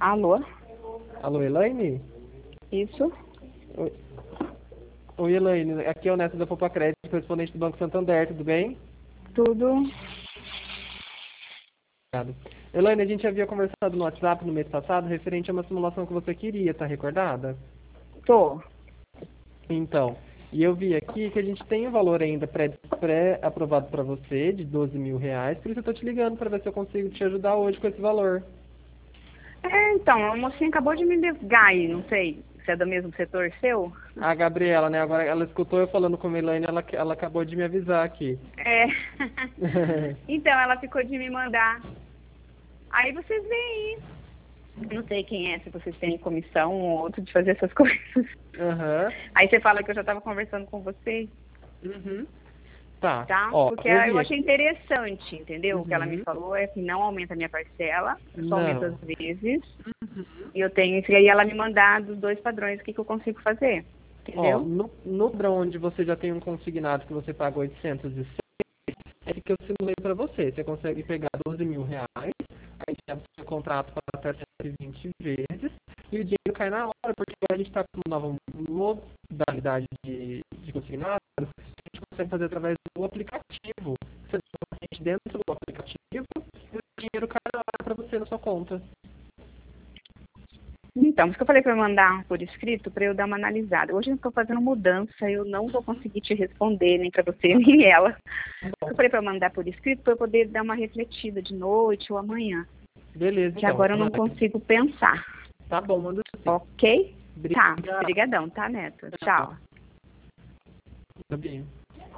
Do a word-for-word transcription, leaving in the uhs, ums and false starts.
Alô? Alô, Elaine? Isso? Oi, Oi, Elaine. Aqui é o Neto da Poupa Crédito, correspondente do Banco Santander, tudo bem? Tudo? Obrigado. Elaine, a gente havia conversado no WhatsApp no mês passado referente a uma simulação que você queria, tá recordada? Tô. Então, e eu vi aqui que a gente tem o valor ainda pré- pré-aprovado para você, de doze mil reais, por isso eu tô te ligando para ver se eu consigo te ajudar hoje com esse valor. É, então, a mocinha acabou de me ligar aí, não sei se é do mesmo setor seu. A Gabriela, né, agora ela escutou eu falando com a Elaine, ela, ela acabou de me avisar aqui. É. Então, ela ficou de me mandar. Aí vocês veem. Não sei quem é, se vocês têm comissão ou outro de fazer essas coisas. Aham. Aí você fala que eu já estava conversando com você, Uhum. Tá. tá? Ó, Porque eu eu vi achei aqui. interessante, entendeu? O que ela me Uhum. falou é que não aumenta a minha parcela, só aumenta Não. as vezes. E eu tenho isso. E aí ela me mandar dos dois padrões o que, que eu consigo fazer. Ó, Entendeu? no, no padrão onde você já tem um consignado que você paga oitocentos e seis, é esse que eu simulei para você. Você consegue pegar doze mil reais, aí tem o seu contrato para até cento e vinte vezes, e o dinheiro cai na hora, porque agora a gente está com uma nova modalidade de, de consignado, a gente consegue fazer através do aplicativo. Você deixa o cliente dentro do aplicativo e o dinheiro cai na hora para você na sua conta. Então, por isso que eu falei para mandar por escrito para eu dar uma analisada. Hoje eu estou fazendo mudança, eu não vou conseguir te responder, nem para você, nem ela. Eu falei para mandar por escrito para eu poder dar uma refletida de noite ou amanhã. Beleza, Que então. agora eu não consigo pensar. Tá bom, manda sim. Ok? Tá. Obrigado. Obrigadão, tá, Neto? Tchau. Tá bem.